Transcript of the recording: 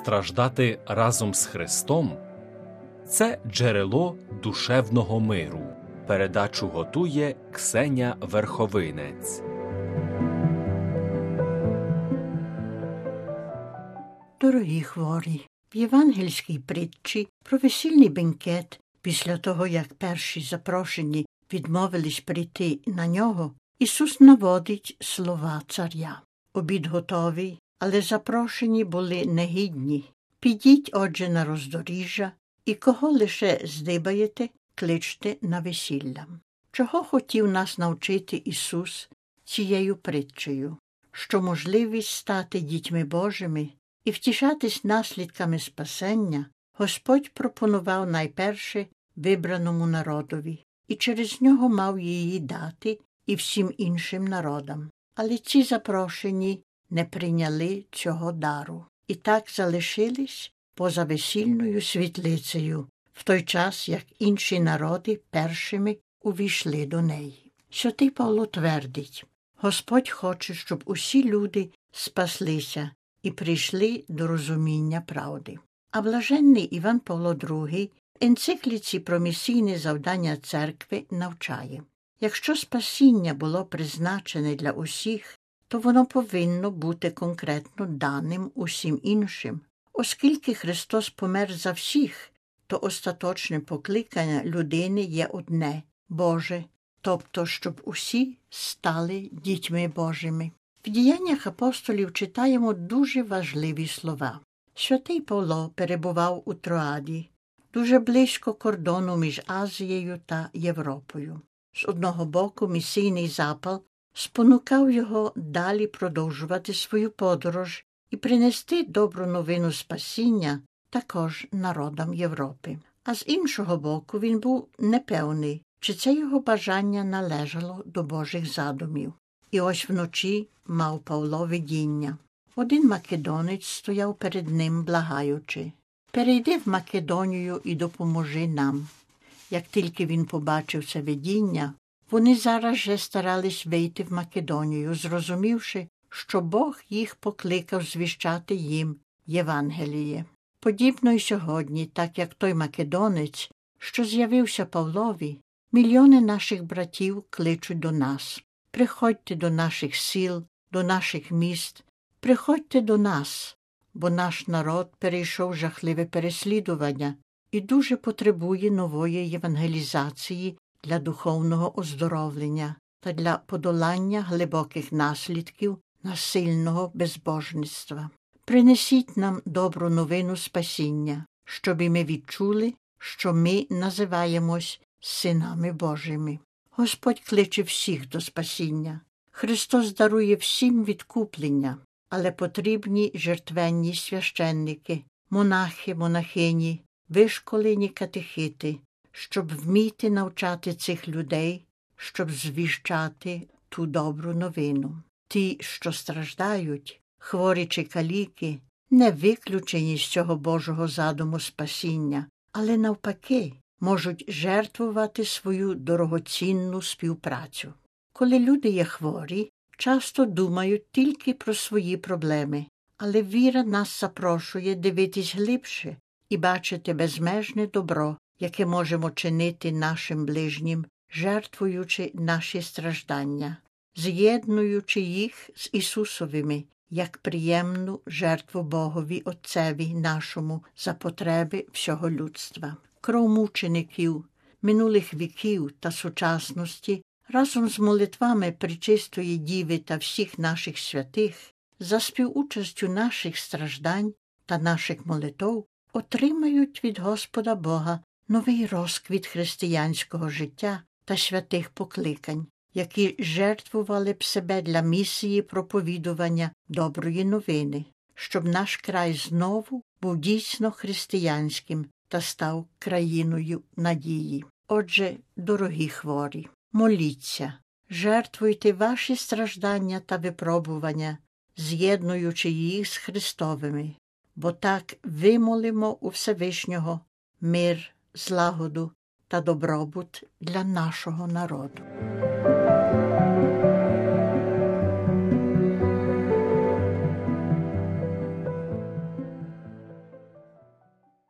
Страждати разом з Христом – це джерело душевного миру. Передачу готує Ксеня Верховинець. Дорогі хворі, в євангельській притчі про весільний бенкет, після того, як перші запрошені відмовились прийти на нього, Ісус наводить слова царя. Обід готовий, але запрошені були негідні. Підіть, отже, на роздоріжжя, і кого лише здибаєте, кличте на весілля. Чого хотів нас навчити Ісус цією притчею? Що можливість стати дітьми Божими і втішатись наслідками спасення Господь пропонував найперше вибраному народові, і через нього мав її дати і всім іншим народам. Але ці запрошені не прийняли цього дару і так залишились поза весільною світлицею, в той час, як інші народи першими увійшли до неї. Святий Павло твердить: Господь хоче, щоб усі люди спаслися і прийшли до розуміння правди. А блаженний Іван Павло II в енцикліці про місійне завдання церкви навчає: якщо спасіння було призначене для усіх, то воно повинно бути конкретно даним усім іншим. Оскільки Христос помер за всіх, то остаточне покликання людини є одне – Боже, тобто, щоб усі стали дітьми Божими. В діяннях апостолів читаємо дуже важливі слова. Святий Павло перебував у Троаді, дуже близько кордону між Азією та Європою. З одного боку, місійний запал спонукав його далі продовжувати свою подорож і принести добру новину спасіння також народам Європи. А з іншого боку, він був непевний, чи це його бажання належало до Божих задумів. І ось вночі мав Павло видіння. Один македонець стояв перед ним, благаючи: «Перейди в Македонію і допоможи нам». Як тільки він побачив це видіння, вони зараз же старались вийти в Македонію, зрозумівши, що Бог їх покликав звіщати їм Євангеліє. Подібно й сьогодні, так як той македонець, що з'явився Павлові, мільйони наших братів кличуть до нас: приходьте до наших сіл, до наших міст, приходьте до нас, бо наш народ перейшов жахливе переслідування і дуже потребує нової євангелізації для духовного оздоровлення та для подолання глибоких наслідків насильного безбожництва. Принесіть нам добру новину спасіння, щоб і ми відчули, що ми називаємось синами Божими. Господь кличе всіх до спасіння. Христос дарує всім відкуплення, але потрібні жертвенні священники, монахи, монахині, вишколені катехити, щоб вміти навчати цих людей, щоб звіщати ту добру новину. Ті, що страждають, хворі чи каліки, не виключені з цього Божого задуму спасіння, але навпаки можуть жертвувати свою дорогоцінну співпрацю. Коли люди є хворі, часто думають тільки про свої проблеми, але віра нас запрошує дивитись глибше і бачити безмежне добро, яке можемо чинити нашим ближнім, жертвуючи наші страждання, з'єднуючи їх з Ісусовими, як приємну жертву Богові Отцеві нашому за потреби всього людства. Кров мучеників минулих віків та сучасності разом з молитвами Пречистої Діви та всіх наших святих за співучастю наших страждань та наших молитов отримають від Господа Бога новий розквіт християнського життя та святих покликань, які жертвували б себе для місії проповідування доброї новини, щоб наш край знову був дійсно християнським та став країною надії. Отже, дорогі хворі, моліться, жертвуйте ваші страждання та випробування, з'єднуючи їх з Христовими, бо так вимолимо у Всевишнього мир, злагоду та добробут для нашого народу.